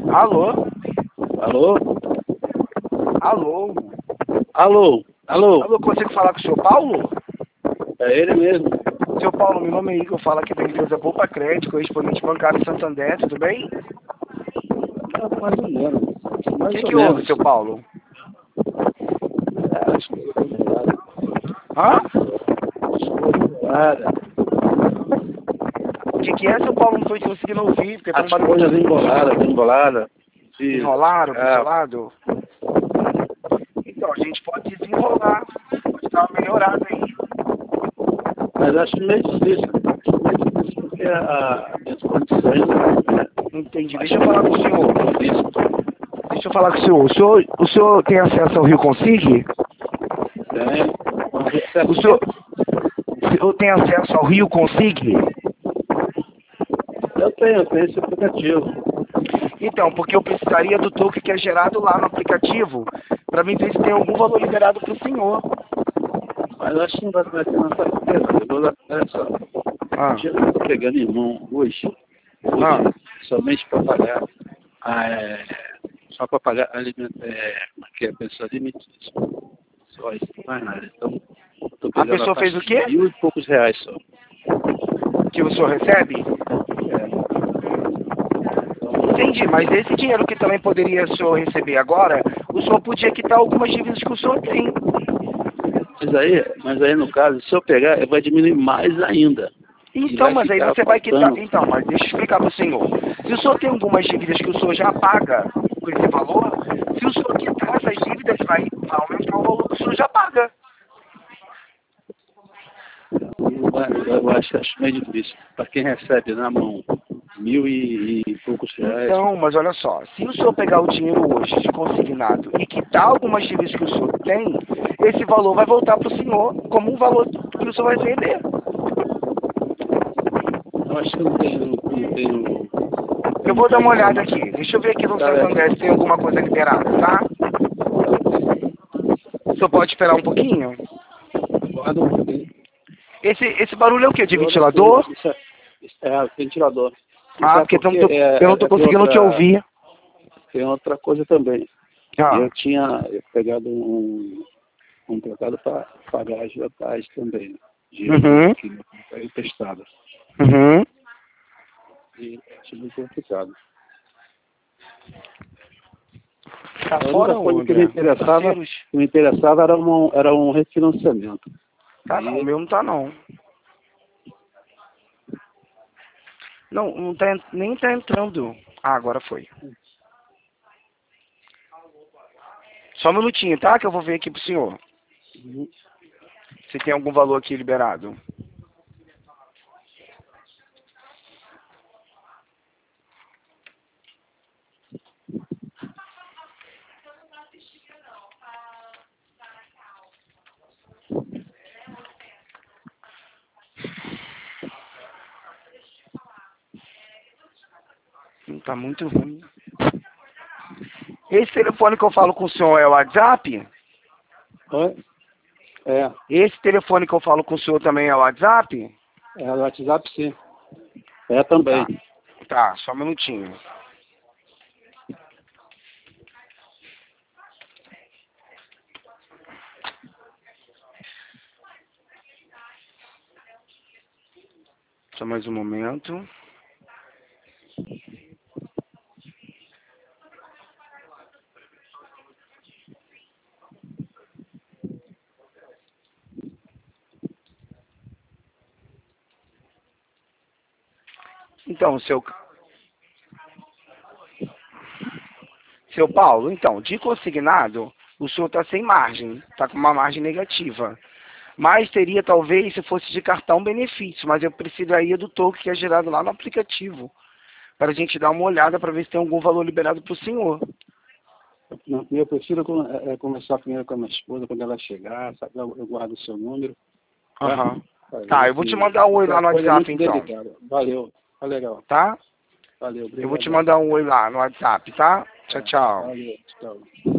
Alô? Alô? Alô? Alô? Alô? Alô, consigo falar com o senhor Paulo? É ele mesmo. Seu Paulo, meu nome é Igor, eu falo aqui da empresa Poupa Crédito, correspondente bancário Santander, tudo bem? Mais ou menos. O que houve, seu Paulo? Acho que foi melhorado. Hã? Nada. O que é, seu Paulo? Não estou conseguindo ouvir, porque tá um As barulho coisas embolada. enrolado, pistolado. Então, a gente pode desenrolar, pode dar uma melhorada aí. Mas acho meio difícil. Porque as condições, né? Entendi. Deixa eu falar com o senhor. Deixa eu falar com o senhor. O senhor tem acesso ao Rio Consig? Tem. O senhor tem acesso ao Rio Consig? Eu tenho esse aplicativo. Então, porque eu precisaria do token que é gerado lá no aplicativo, para mim ver se tem algum valor liberado para o senhor. Mas eu acho que não vai ter nessa empresa. Eu vou dar, olha só. Eu estou pegando em mão hoje somente para pagar, só para pagar alimento, que é a pessoa alimentícia. Só isso, não mais nada. Então, estou A pegando pessoa fez o quê? R$1.000 e poucos só. Que o senhor recebe? Entendi, mas esse dinheiro que também poderia o senhor receber agora, o senhor podia quitar algumas dívidas que o senhor tem. Mas aí no caso, se eu pegar, vai diminuir mais ainda. Então, mas aí você vai quitar. Então, mas deixa eu explicar para o senhor. Se o senhor tem algumas dívidas que o senhor já paga com esse valor, se o senhor quitar essas dívidas, vai aumentar o valor que o senhor já paga. Eu acho meio difícil. Para quem recebe na mão R$1.000 e poucos reais. Então, mas olha só, se o senhor pegar o dinheiro hoje de consignado e quitar algumas dívidas que o senhor tem, esse valor vai voltar para o senhor como um valor que o senhor vai vender. Eu acho que não tenho. Eu vou dar uma olhada aqui. Deixa eu ver aqui no Santander se tem alguma coisa liberada, tá? O senhor pode esperar um pouquinho? Guarda um pouquinho. Esse barulho é o quê? De ventilador? Ventilador. Porque eu não tô conseguindo te ouvir. Tem outra coisa também. Ah. Eu tinha pegado um tratado para pagar a agiotagem também. Dinheiro que foi emprestado. E acho muito complicado. Tá A fora única coisa que me interessava era um refinanciamento. Tá não, o meu não tá não. Não tá, nem tá entrando. Agora foi. Só um minutinho, tá? Que eu vou ver aqui pro senhor. Se tem algum valor aqui liberado. Tá muito ruim. Esse telefone que eu falo com o senhor é o WhatsApp? Oi? É. Esse telefone que eu falo com o senhor também é o WhatsApp? É o WhatsApp, sim. É também. Tá, só um minutinho. Só mais um momento. Então, seu Paulo, então, de consignado, o senhor está sem margem, está com uma margem negativa. Mas teria, talvez, se fosse de cartão, benefício, mas eu precisaria do token que é gerado lá no aplicativo, para a gente dar uma olhada para ver se tem algum valor liberado para o senhor. Não, eu prefiro conversar primeiro com a minha esposa, quando ela chegar, sabe? Eu guardo o seu número. Tá, eu vou te mandar um oi lá no WhatsApp, então. Delicado. Valeu, tá legal. Tá? Valeu, obrigado. Eu vou te mandar um oi lá no WhatsApp, tá? Tchau, tchau. Valeu, tchau.